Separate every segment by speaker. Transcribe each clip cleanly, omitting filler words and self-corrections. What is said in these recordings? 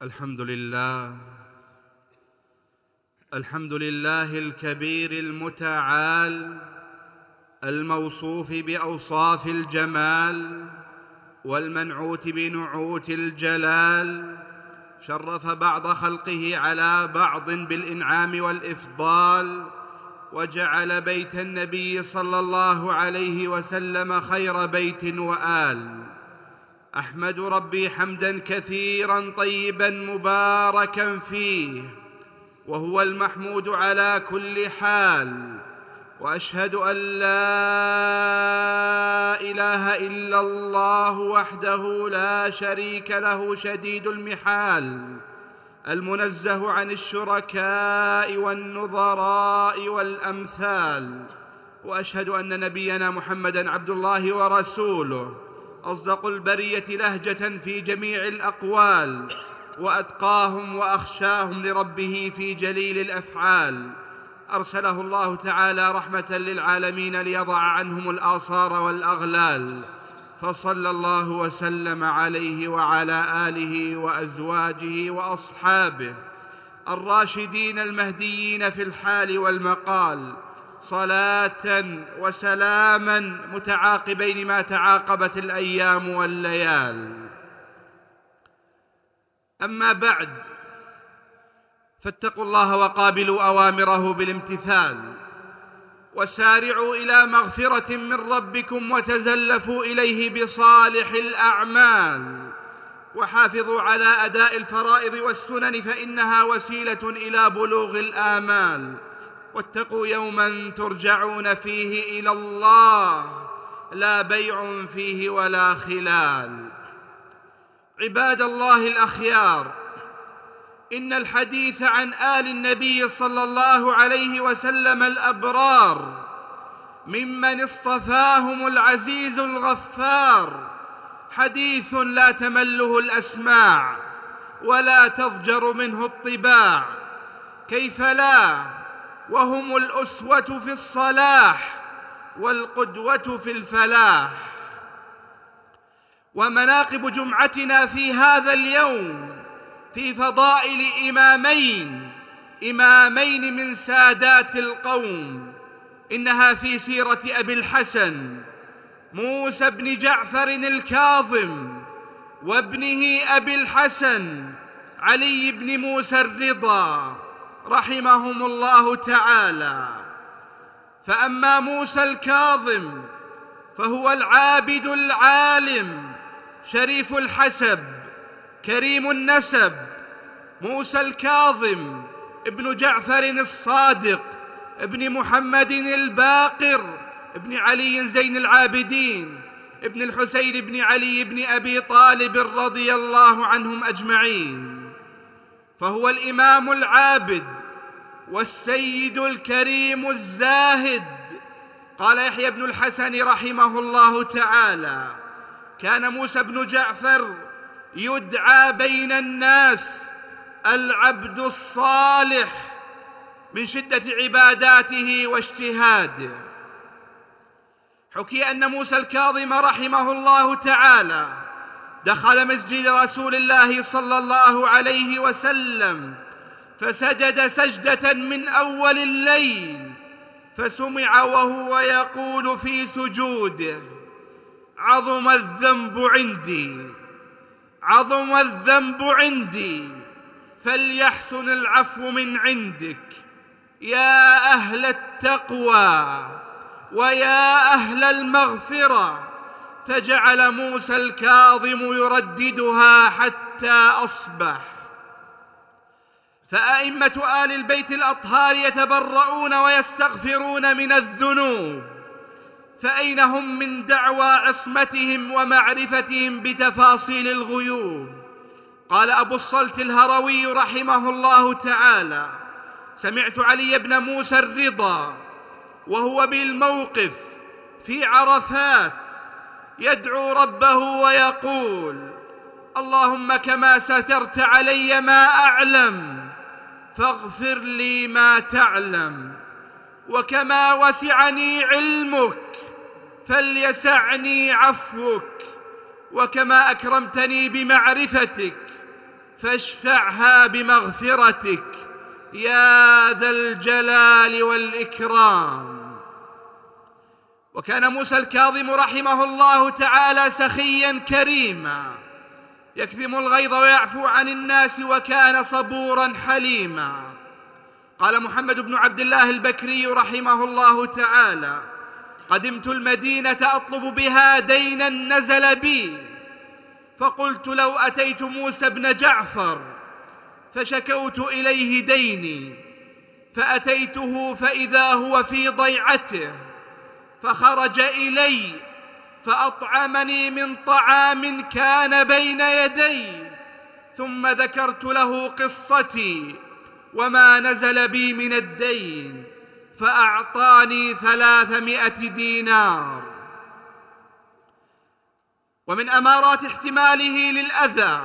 Speaker 1: الحمد لله الكبير المتعال الموصوف بأوصاف الجمال والمنعوت بنعوت الجلال، شرف بعض خلقه على بعض بالإنعام والإفضال، وجعل بيت النبي صلى الله عليه وسلم خير بيت وآل. أحمد ربي حمداً كثيراً طيباً مباركاً فيه، وهو المحمود على كل حال، وأشهد أن لا إله إلا الله وحده لا شريك له شديد المحال، المنزه عن الشركاء والنظراء والأمثال. وأشهد أن نبينا محمداً عبد الله ورسوله، أصدق البرية لهجة في جميع الأقوال، وأتقاهم وأخشاهم لربه في جليل الأفعال. أرسله الله تعالى رحمة للعالمين ليضع عنهم الآثار والأغلال، فصلى الله وسلم عليه وعلى آله وأزواجه وأصحابه الراشدين المهديين في الحال والمقال، صلاة وسلاما متعاقبين ما تعاقبت الأيام والليال. أما بعد، فاتقوا الله وقابلوا أوامره بالامتثال، وسارعوا إلى مغفرة من ربكم وتزلفوا إليه بصالح الأعمال، وحافظوا على أداء الفرائض والسنن فإنها وسيلة إلى بلوغ الآمال. واتقوا يوماً ترجعون فيه إلى الله، لا بيع فيه ولا خلال. عباد الله الأخيار، إن الحديث عن آل النبي صلى الله عليه وسلم الأبرار ممن اصطفاهم العزيز الغفار حديث لا تمله الأسماع ولا تضجر منه الطباع، كيف لا وهم الأسوة في الصلاح والقدوة في الفلاح. ومناقب جمعتنا في هذا اليوم في فضائل إمامين من سادات القوم، إنها في سيرة أبي الحسن موسى بن جعفر الكاظم، وابنه أبي الحسن علي بن موسى الرضا رحمهم الله تعالى. فأما موسى الكاظم فهو العابد العالم شريف الحسب كريم النسب، موسى الكاظم ابن جعفر الصادق ابن محمد الباقر ابن علي زين العابدين ابن الحسين بن علي بن أبي طالب رضي الله عنهم أجمعين. فهو الإمام العابد والسيد الكريم الزاهد. قال يحيى بن الحسن رحمه الله تعالى: كان موسى بن جعفر يدعى بين الناس العبد الصالح من شدة عباداته واجتهاده. حكي أن موسى الكاظم رحمه الله تعالى دخل مسجد رسول الله صلى الله عليه وسلم فسجد سجدة من أول الليل، فسمع وهو يقول في سجوده: عظم الذنب عندي فليحسن العفو من عندك، يا أهل التقوى ويا أهل المغفرة. فجعل موسى الكاظم يرددها حتى أصبح. فأئمة آل البيت الأطهار يتبرؤون ويستغفرون من الذنوب، فأين هم من دعوى عصمتهم ومعرفتهم بتفاصيل الغيوب؟ قال أبو الصلت الهروي رحمه الله تعالى: سمعت علي بن موسى الرضا وهو بالموقف في عرفات يدعو ربه ويقول: اللهم كما سترت علي ما أعلم فاغفر لي ما تعلم، وكما وسعني علمك فليسعني عفوك، وكما أكرمتني بمعرفتك فاشفعها بمغفرتك يا ذا الجلال والإكرام. وكان موسى الكاظم رحمه الله تعالى سخيا كريما، يكظم الغيظ ويعفو عن الناس، وكان صبورا حليما. قال محمد بن عبد الله البكري رحمه الله تعالى: قدمت المدينة أطلب بها دينا نزل بي، فقلت لو أتيت موسى بن جعفر فشكوت إليه ديني، فأتيته فإذا هو في ضيعته، فخرج إلي فأطعمني من طعام كان بين يدي، ثم ذكرت له قصتي وما نزل بي من الدين، فأعطاني 300 دينار. ومن أمارات احتماله للأذى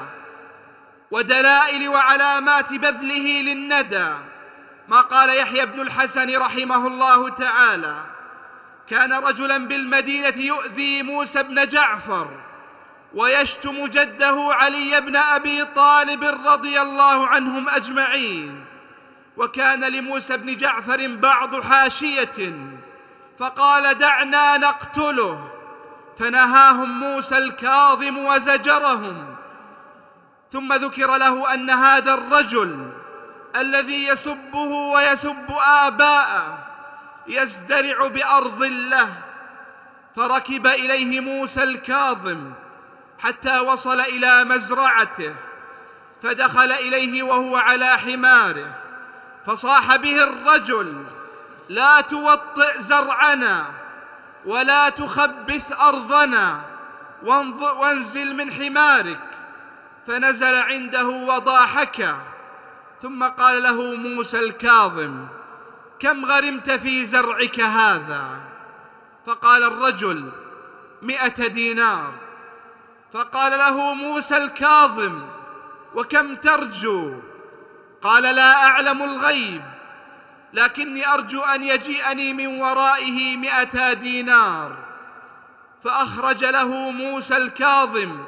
Speaker 1: ودلائل وعلامات بذله للندى ما قال يحيى بن الحسن رحمه الله تعالى: كان رجلا بالمدينة يؤذي موسى بن جعفر ويشتم جده علي بن أبي طالب رضي الله عنهم أجمعين، وكان لموسى بن جعفر بعض حاشية، فقال: دعنا نقتله، فنهاهم موسى الكاظم وزجرهم. ثم ذكر له أن هذا الرجل الذي يسبه ويسب آباءه يزدرع بأرض له، فركب إليه موسى الكاظم حتى وصل إلى مزرعته، فدخل إليه وهو على حماره، فصاح به الرجل: لا توطئ زرعنا ولا تخبث أرضنا، وانزل من حمارك. فنزل عنده وضاحكه، ثم قال له موسى الكاظم: كم غرمت في زرعك هذا؟ فقال الرجل: 100 دينار. فقال له موسى الكاظم: وكم ترجو؟ قال: لا أعلم الغيب، لكني أرجو أن يجيئني من ورائه 100 دينار. فأخرج له موسى الكاظم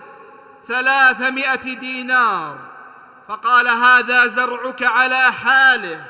Speaker 1: 300 دينار، فقال: هذا زرعك على حاله،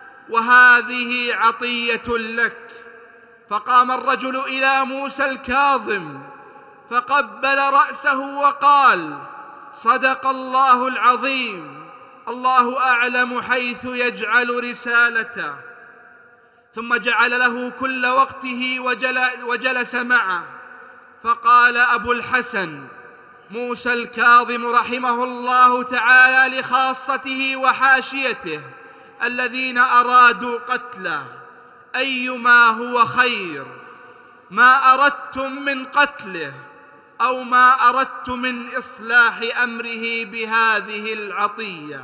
Speaker 1: وهذه عطية لك. فقام الرجل إلى موسى الكاظم فقبل رأسه وقال: صدق الله العظيم، الله أعلم حيث يجعل رسالته. ثم جعل له كل وقته وجلس معه. فقال أبو الحسن موسى الكاظم رحمه الله تعالى لخاصته وحاشيته الذين أرادوا قتله: أيما هو خير، ما أردتم من قتله أو ما أردت من إصلاح أمره بهذه العطية؟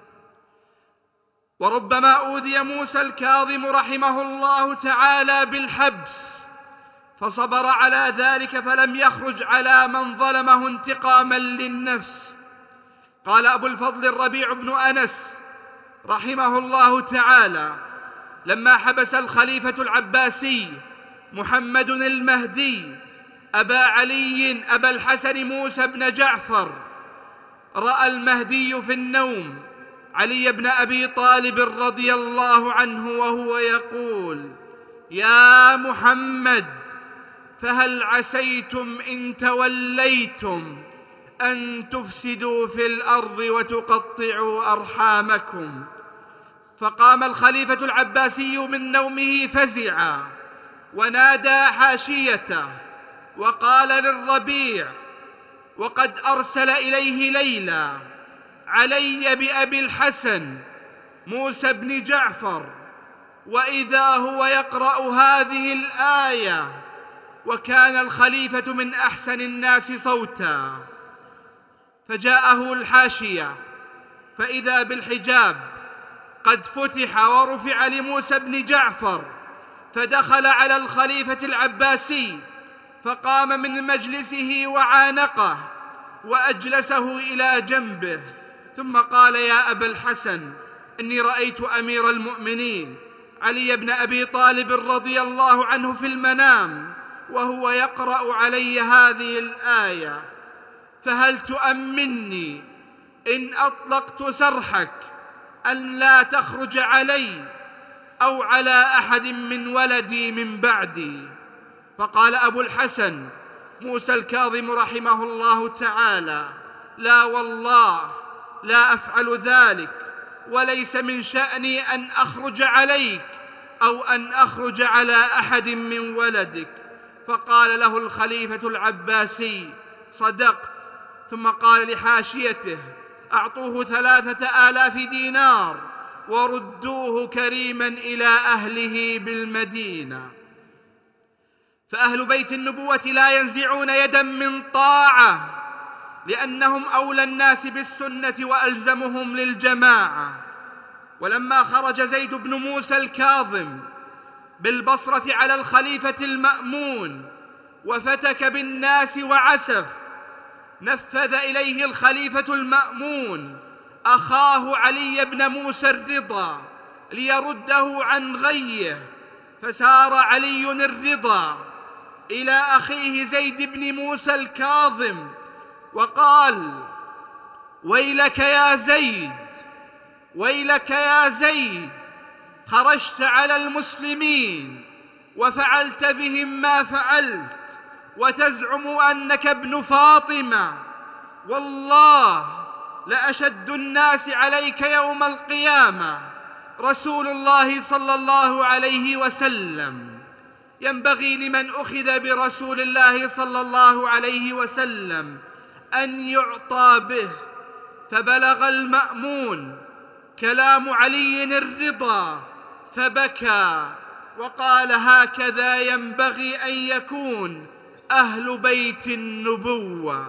Speaker 1: وربما أوذي موسى الكاظم رحمه الله تعالى بالحبس، فصبر على ذلك فلم يخرج على من ظلمه انتقاما للنفس. قال أبو الفضل الربيع بن أنس رحمه الله تعالى: لما حبس الخليفة العباسي محمد المهدي أبا علي أبا الحسن موسى بن جعفر، رأى المهدي في النوم علي بن أبي طالب رضي الله عنه وهو يقول: يا محمد، فهل عسيتم إن توليتم أن تفسدوا في الأرض وتقطعوا أرحامكم؟ فقام الخليفة العباسي من نومه فزعا ونادى حاشيته وقال للربيع وقد أرسل إليه ليلى: علي بأبي الحسن موسى بن جعفر. وإذا هو يقرأ هذه الآية، وكان الخليفة من أحسن الناس صوتا. فجاءه الحاشية فإذا بالحجاب قد فتح ورفع لموسى بن جعفر، فدخل على الخليفة العباسي فقام من مجلسه وعانقه وأجلسه إلى جنبه، ثم قال: يا أبا الحسن، إني رأيت أمير المؤمنين علي بن أبي طالب رضي الله عنه في المنام وهو يقرأ علي هذه الآية، فهل تؤمني إن أطلقت سرحك أن لا تخرج علي أو على أحد من ولدي من بعدي. فقال أبو الحسن موسى الكاظم رحمه الله تعالى: لا والله لا أفعل ذلك، وليس من شأني أن أخرج عليك أو أن أخرج على أحد من ولدك. فقال له الخليفة العباسي: صدقت. ثم قال لحاشيته: أعطوه 3000 دينار وردوه كريما إلى أهله بالمدينة. فأهل بيت النبوة لا ينزعون يدا من طاعة، لأنهم أولى الناس بالسنة وألزمهم للجماعة. ولما خرج زيد بن موسى الكاظم بالبصرة على الخليفة المأمون وفتك بالناس وعسف، نفذ إليه الخليفة المأمون أخاه علي بن موسى الرضا ليرده عن غيه. فسار علي الرضا إلى أخيه زيد بن موسى الكاظم وقال: ويلك يا زيد، ويلك يا زيد، خرجت على المسلمين وفعلت بهم ما فعلت وتزعم أنك ابن فاطمة، والله لأشد الناس عليك يوم القيامة رسول الله صلى الله عليه وسلم. ينبغي لمن أخذ برسول الله صلى الله عليه وسلم أن يعطى به. فبلغ المأمون كلام علي الرضا فبكى وقال: هكذا ينبغي أن يكون أهل بيت النبوة.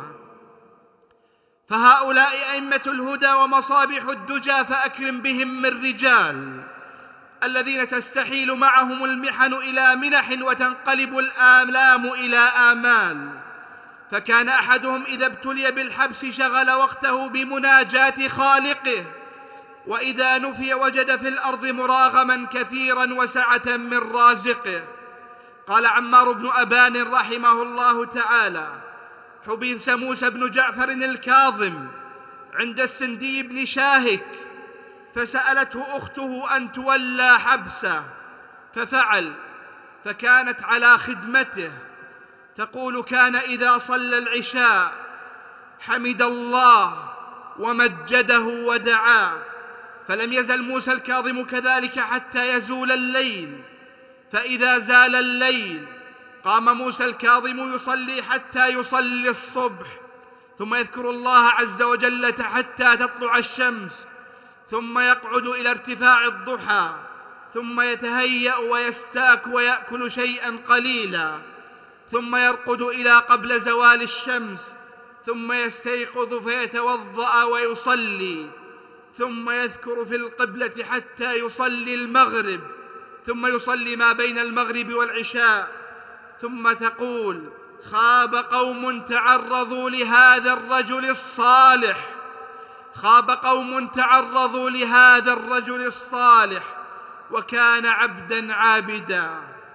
Speaker 1: فهؤلاء أئمة الهدى ومصابيح الدجى، فأكرم بهم من رجال الذين تستحيل معهم المحن إلى منح وتنقلب الآلام إلى آمال. فكان أحدهم إذا ابتلي بالحبس شغل وقته بمناجاة خالقه، وإذا نفي وجد في الأرض مراغما كثيرا وسعة من رازقه. قال عمار بن أبان رحمه الله تعالى: حبس موسى بن جعفر الكاظم عند السندي بن شاهك، فسألته أخته أن تولى حبسه ففعل، فكانت على خدمته. تقول: كان إذا صلى العشاء حمد الله ومجده ودعاه. فلم يزل موسى الكاظم كذلك حتى يزول الليل، فإذا زال الليل قام موسى الكاظم يصلي حتى يصلي الصبح، ثم يذكر الله عز وجل حتى تطلع الشمس، ثم يقعد إلى ارتفاع الضحى، ثم يتهيأ ويستاك ويأكل شيئا قليلا، ثم يرقد إلى قبل زوال الشمس، ثم يستيقظ فيتوضأ ويصلي، ثم يذكر في القبلة حتى يصلي المغرب، ثم يصلي ما بين المغرب والعشاء. ثم تقول: خاب قوم تعرضوا لهذا الرجل الصالح، خاب قوم تعرضوا لهذا الرجل الصالح وكان عبدا عابدا.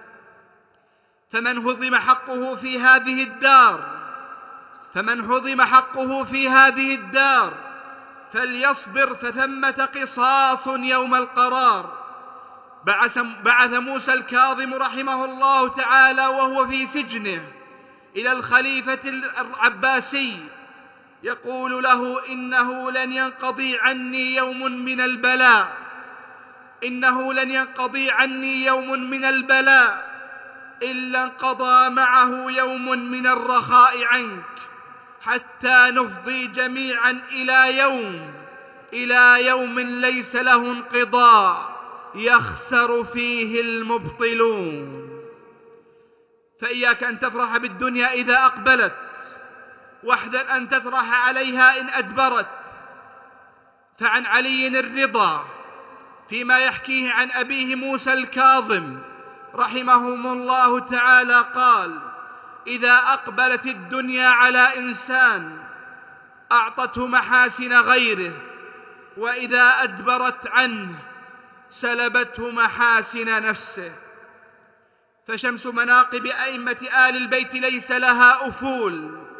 Speaker 1: فمن هضم حقه في هذه الدار، فمن هضم حقه في هذه الدار فليصبر، فثمة قصاص يوم القرار. بعث موسى الكاظم رحمه الله تعالى وهو في سجنه إلى الخليفة العباسي يقول له: إنه لن ينقضي عني يوم من البلاء، إنه لن ينقضي عني يوم من البلاء إلا انقضى معه يوم من الرخاء عنك، حتى نفضي جميعا إلى يوم ليس له انقضاء يخسر فيه المبطلون. فإياك أن تفرح بالدنيا إذا أقبلت، واحذر أن تطرح عليها إن أدبرت. فعن علي الرضا فيما يحكيه عن أبيه موسى الكاظم رحمهم الله تعالى قال: إذا أقبلت الدنيا على إنسان أعطته محاسن غيره، وإذا أدبرت عنه سلبته محاسن نفسه. فشمس مناقب أئمة آل البيت ليس لها أفول،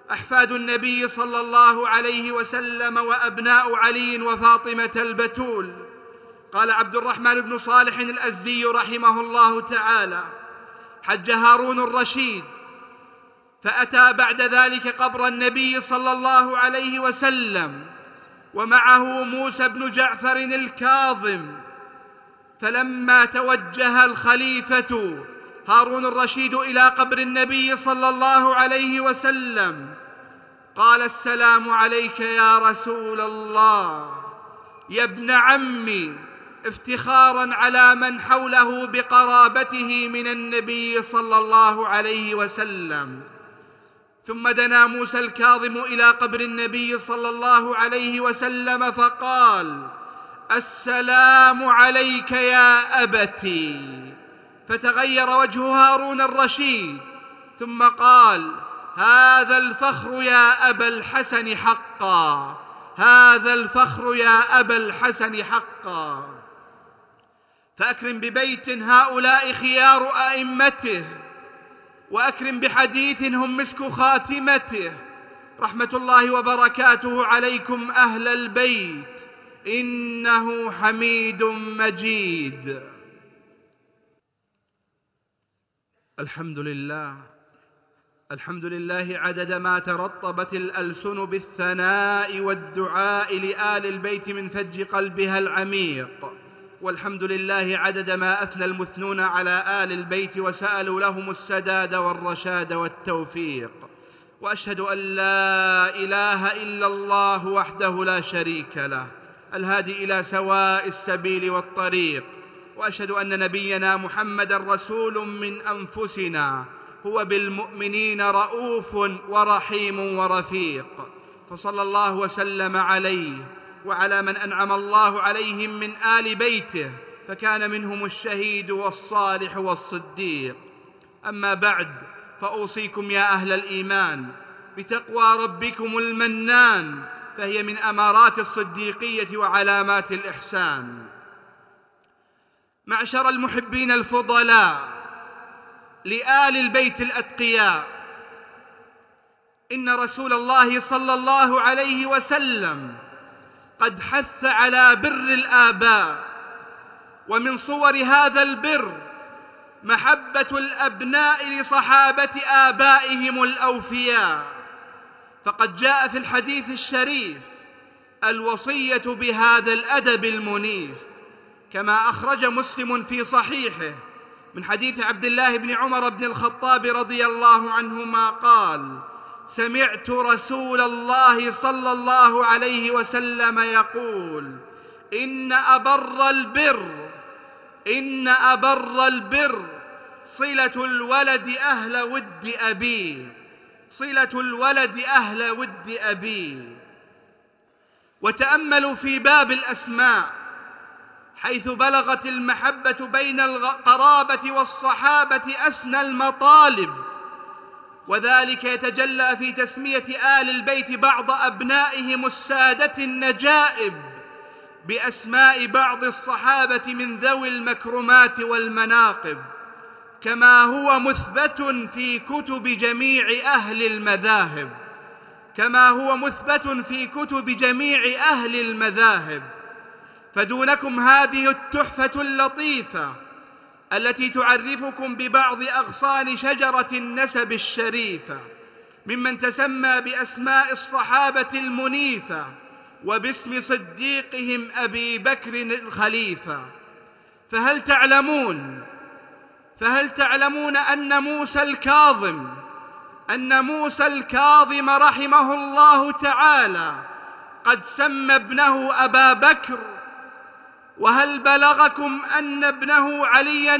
Speaker 1: أحفاد النبي صلى الله عليه وسلم وأبناء علي وفاطمة البتول. قال عبد الرحمن بن صالح الأزدي رحمه الله تعالى: حج هارون الرشيد فأتى بعد ذلك قبر النبي صلى الله عليه وسلم ومعه موسى بن جعفر الكاظم، فلما توجه الخليفة هارون الرشيد إلى قبر النبي صلى الله عليه وسلم قال: السلام عليك يا رسول الله يا ابن عمي، افتخارا على من حوله بقرابته من النبي صلى الله عليه وسلم. ثم دنا موسى الكاظم إلى قبر النبي صلى الله عليه وسلم فقال: السلام عليك يا أبتي. فتغير وجه هارون الرشيد ثم قال: هذا الفخر يا أبا الحسن حقا، هذا الفخر يا أبا الحسن حقا. فأكرم ببيت هؤلاء خيار أئمته، وأكرم بحديث هم مسك خاتمته. رحمة الله وبركاته عليكم أهل البيت، إنه حميد مجيد. الحمد لله، الحمد لله عدد ما ترطبت الألسن بالثناء والدعاء لآل البيت من فج قلبها العميق، والحمد لله عدد ما أثنى المثنون على آل البيت وسألوا لهم السداد والرشاد والتوفيق. وأشهد أن لا إله إلا الله وحده لا شريك له الهادي إلى سواء السبيل والطريق، وأشهد أن نبينا محمدًا رسول من أنفسنا، هو بالمؤمنين رؤوف ورحيم ورفيق، فصلى الله وسلم عليه وعلى من أنعم الله عليهم من آل بيته، فكان منهم الشهيد والصالح والصديق. أما بعد، فأوصيكم يا أهل الإيمان بتقوى ربكم المنان، فهي من أمارات الصديقية وعلامات الإحسان. معشر المحبين الفضلاء لآل البيت الأتقياء، إن رسول الله صلى الله عليه وسلم قد حث على بر الآباء، ومن صور هذا البر محبة الأبناء لصحابة آبائهم الأوفياء، فقد جاء في الحديث الشريف الوصية بهذا الأدب المنيف، كما أخرج مسلم في صحيحه من حديث عبد الله بن عمر بن الخطاب رضي الله عنهما قال: سمعت رسول الله صلى الله عليه وسلم يقول: إن أبر البر صلة الولد أهل ود أبيه، صلة الولد أهل ود أبيه. وتأملوا في باب الأسماء حيث بلغت المحبة بين القرابة والصحابة أسنى المطالب، وذلك يتجلى في تسمية آل البيت بعض أبنائهم السادة النجائب بأسماء بعض الصحابة من ذوي المكرمات والمناقب، كما هو مثبت في كتب جميع أهل المذاهب، كما هو مثبت في كتب جميع أهل المذاهب. فدونكم هذه التحفة اللطيفة التي تعرفكم ببعض أغصان شجرة النسب الشريفة ممن تسمى بأسماء الصحابة المنيفة وباسم صديقهم أبي بكر الخليفة. فهل تعلمون أن موسى الكاظم رحمه الله تعالى قد سمى ابنه أبا بكر؟ وهل بلغكم أن ابنه عليا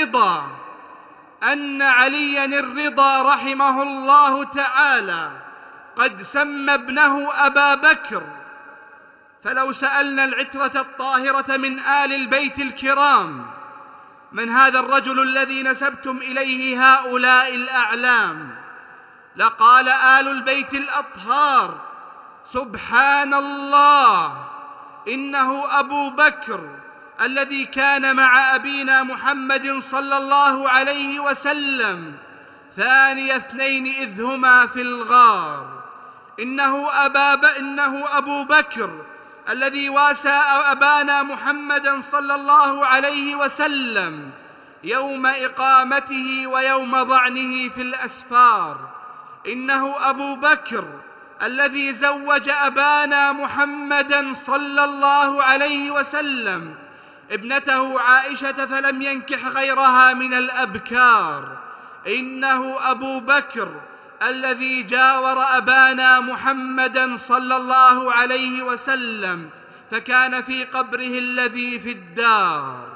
Speaker 1: الرضا رحمه الله تعالى قد سمى ابنه أبا بكر؟ فلو سألنا العترة الطاهرة من آل البيت الكرام: من هذا الرجل الذي نسبتم إليه هؤلاء الأعلام؟ لقال آل البيت الأطهار: سبحان الله، إنه أبو بكر الذي كان مع أبينا محمد صلى الله عليه وسلم ثاني اثنين إذ هما في الغار، إنه أبو بكر الذي واسى أبانا محمدا صلى الله عليه وسلم يوم إقامته ويوم ضعنه في الأسفار. إنه أبو بكر الذي زوج أبانا محمدا صلى الله عليه وسلم ابنته عائشة فلم ينكح غيرها من الأبكار. إنه أبو بكر الذي جاور أبانا محمدا صلى الله عليه وسلم فكان في قبره الذي في الدار.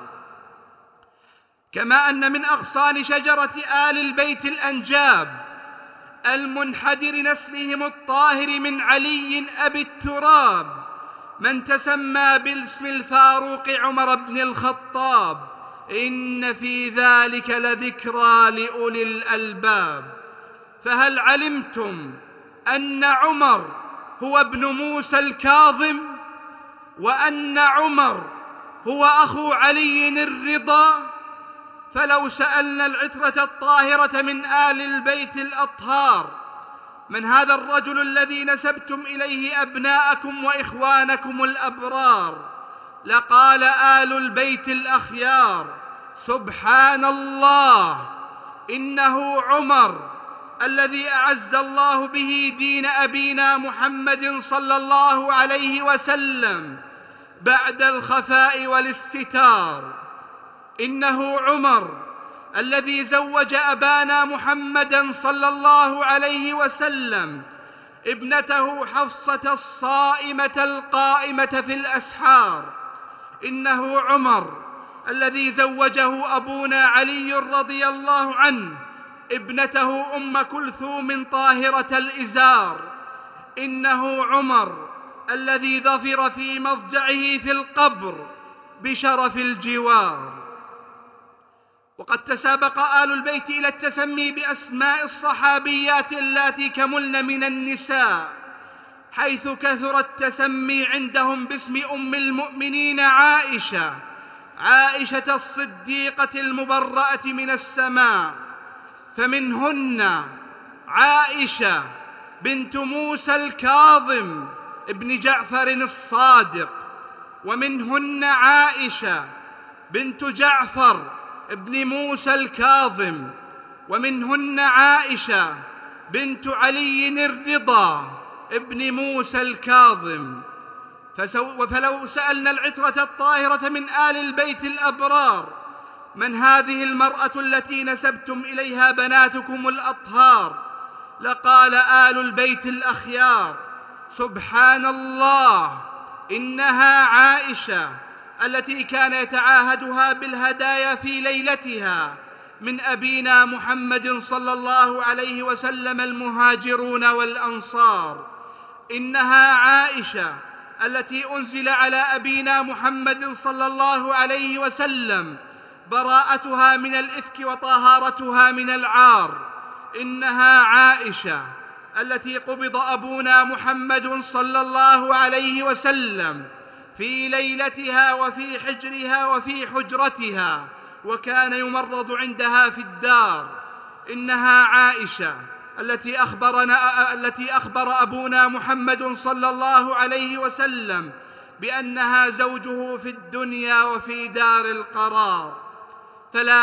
Speaker 1: كما أن من أغصان شجرة آل البيت الأنجاب المنحدر نسلهم الطاهر من علي أبي التراب من تسمى باسم الفاروق عمر بن الخطاب. إن في ذلك لذكرى لأولي الألباب. فهل علمتم أن عمر هو ابن موسى الكاظم، وأن عمر هو أخو علي الرضا؟ فلو سألنا العترة الطاهرة من آل البيت الأطهار من هذا الرجل الذي نسبتم إليه أبناءكم وإخوانكم الأبرار، لقال آل البيت الأخيار سبحان الله، إنه عمر الذي أعز الله به دين أبينا محمد صلى الله عليه وسلم بعد الخفاء والاستتار. إنه عمر الذي زوج أبانا محمدا صلى الله عليه وسلم ابنته حفصة الصائمة القائمة في الأسحار. إنه عمر الذي زوجه أبونا علي رضي الله عنه ابنته أم كلثوم طاهرة الإزار. إنه عمر الذي ظفر في مضجعه في القبر بشرف الجوار. وقد تسابق آل البيت إلى التسمي بأسماء الصحابيات اللاتي كملن من النساء، حيث كثر التسمي عندهم باسم أم المؤمنين عائشة الصديقة المبرأة من السماء. فمنهن عائشة بنت موسى الكاظم ابن جعفر الصادق، ومنهن عائشة بنت جعفر ابن موسى الكاظم، ومنهن عائشة بنت علي الرضا ابن موسى الكاظم. فلو سألنا العترة الطاهرة من آل البيت الأبرار من هذه المرأة التي نسبتم إليها بناتكم الأطهار، لقال آل البيت الأخيار سبحان الله، إنها عائشة التي كان يتعاهدها بالهدايا في ليلتها من أبينا محمد صلى الله عليه وسلم المهاجرون والأنصار. إنها عائشة التي أنزل على أبينا محمد صلى الله عليه وسلم براءتها من الإفك وطهارتها من العار. إنها عائشة التي قبض أبونا محمد صلى الله عليه وسلم في ليلتها وفي حجرها وفي حجرتها، وكان يمرض عندها في الدار. إنها عائشة التي أخبر أبونا محمد صلى الله عليه وسلم بأنها زوجه في الدنيا وفي دار القرار. فلا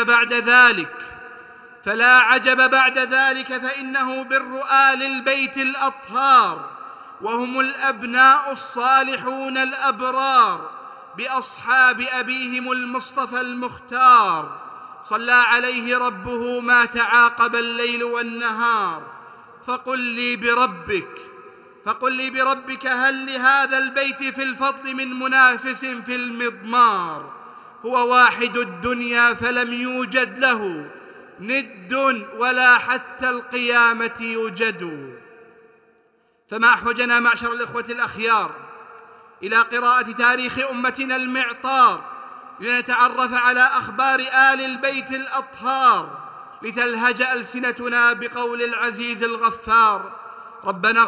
Speaker 1: عجب بعد ذلك فإنه بر آل البيت الأطهار، وهم الأبناء الصالحون الأبرار بأصحاب أبيهم المصطفى المختار، صلى عليه ربه ما تعاقب الليل والنهار. فقل لي بربك هل لهذا البيت في الفضل من منافس في المضمار؟ هو واحد الدنيا فلم يوجد له ند ولا حتى القيامة يوجد. فما أحوجنا معشر الإخوة الأخيار إلى قراءة تاريخ أمتنا المعطار لنتعرف على أخبار آل البيت الأطهار، لتلهج ألسنتنا بقول العزيز الغفار: ربنا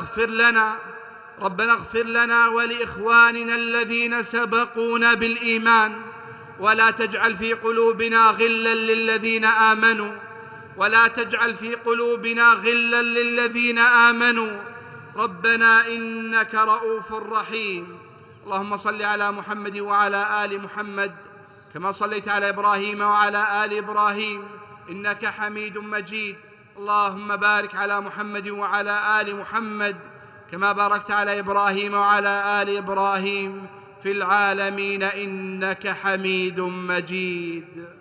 Speaker 1: اغفر لنا ولإخواننا الذين سبقونا بالإيمان، ولا تجعل في قلوبنا غلا للذين آمنوا ربنا إنك رؤوف رحيم. اللهم صل على محمد وعلى آل محمد كما صليت على إبراهيم وعلى آل إبراهيم إنك حميد مجيد. اللهم بارك على محمد وعلى آل محمد كما باركت على إبراهيم وعلى آل إبراهيم في العالمين إنك حميد مجيد.